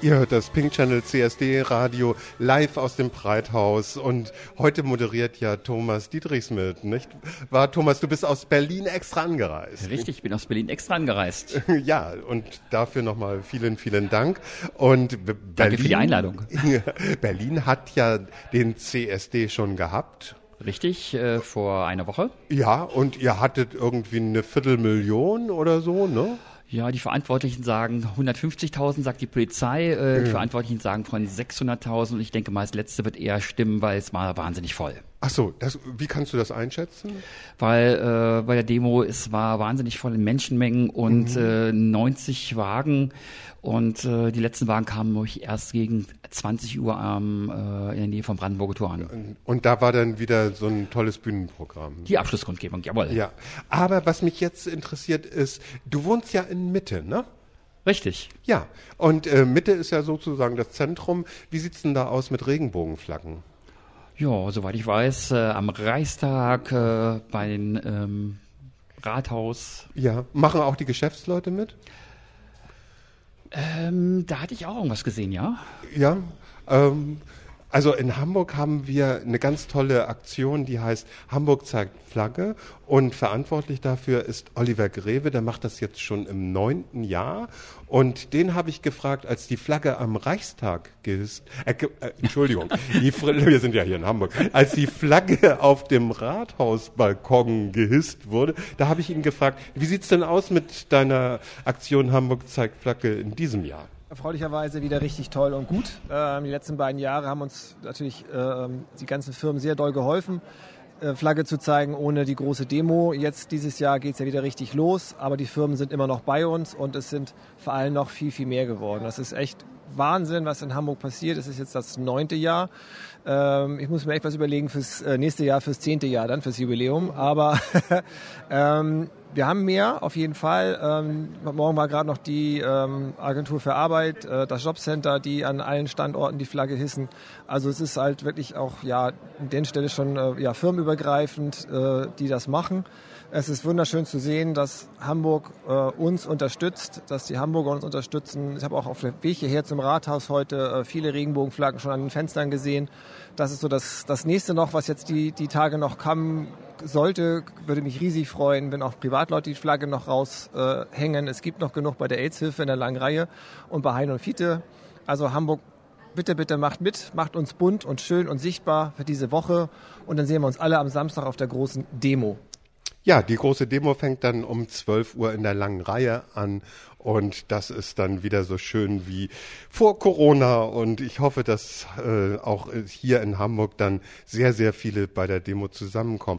Ihr hört das Pink Channel CSD Radio live aus dem Breithaus und heute moderiert ja Thomas Dietrichs mit, nicht wahr? Thomas, du bist aus Berlin extra angereist. Richtig, ich bin aus Berlin extra angereist. Ja, und dafür nochmal vielen, vielen Dank. Und Danke für die Einladung. Berlin hat ja den CSD schon gehabt. Richtig, vor einer Woche. Ja, und ihr hattet irgendwie 250.000 oder so, ne? Ja, die Verantwortlichen sagen 150.000, sagt die Polizei. Die Verantwortlichen sagen von 600.000. Und ich denke mal, das Letzte wird eher stimmen, weil es war wahnsinnig voll. Ach so, wie kannst du das einschätzen? Weil bei der Demo, es war wahnsinnig voll in Menschenmengen und 90 Wagen. Und die letzten Wagen kamen nämlich erst gegen 20 Uhr in der Nähe vom Brandenburger Tor an. Und da war dann wieder so ein tolles Bühnenprogramm. Die Abschlusskundgebung, jawohl. Ja, aber was mich jetzt interessiert ist, du wohnst ja in Mitte, ne? Richtig. Ja, und Mitte ist ja sozusagen das Zentrum. Wie sieht's denn da aus mit Regenbogenflaggen? Ja, soweit ich weiß, am Reichstag, bei den Rathaus. Ja, machen auch die Geschäftsleute mit? Da hatte ich auch irgendwas gesehen, ja? Ja, also in Hamburg haben wir eine ganz tolle Aktion, die heißt Hamburg zeigt Flagge und verantwortlich dafür ist Oliver Greve, der macht das jetzt schon im 9. Jahr und den habe ich gefragt, als die Flagge am Reichstag gehisst, Entschuldigung, wir sind ja hier in Hamburg, als die Flagge auf dem Rathausbalkon gehisst wurde, da habe ich ihn gefragt, wie sieht's denn aus mit deiner Aktion Hamburg zeigt Flagge in diesem Jahr? Erfreulicherweise wieder richtig toll und gut. Die letzten beiden Jahre haben uns natürlich die ganzen Firmen sehr doll geholfen, Flagge zu zeigen ohne die große Demo. Jetzt dieses Jahr geht es ja wieder richtig los, aber die Firmen sind immer noch bei uns und es sind vor allem noch viel, viel mehr geworden. Das ist echt Wahnsinn, was in Hamburg passiert. Es ist jetzt das 9. Jahr. Ich muss mir echt was überlegen fürs nächste Jahr, fürs 10. Jahr, dann fürs Jubiläum. Aber wir haben mehr, auf jeden Fall. Morgen war gerade noch die Agentur für Arbeit, das Jobcenter, die an allen Standorten die Flagge hissen. Also es ist halt wirklich auch an der Stelle schon firmenübergreifend, die das machen. Es ist wunderschön zu sehen, dass Hamburg uns unterstützt, dass die Hamburger uns unterstützen. Ich habe auch auf dem Weg hierher zum Rathaus heute viele Regenbogenflaggen schon an den Fenstern gesehen. Das ist so das Nächste noch, was jetzt die Tage noch kommen sollte. Würde mich riesig freuen, wenn auch Privatleute die Flagge noch raushängen. Es gibt noch genug bei der AIDS-Hilfe in der langen Reihe und bei Hein und Fiete. Also Hamburg, bitte, bitte macht mit, macht uns bunt und schön und sichtbar für diese Woche. Und dann sehen wir uns alle am Samstag auf der großen Demo. Ja, die große Demo fängt dann um 12 Uhr in der langen Reihe an und das ist dann wieder so schön wie vor Corona und ich hoffe, dass auch hier in Hamburg dann sehr, sehr viele bei der Demo zusammenkommen.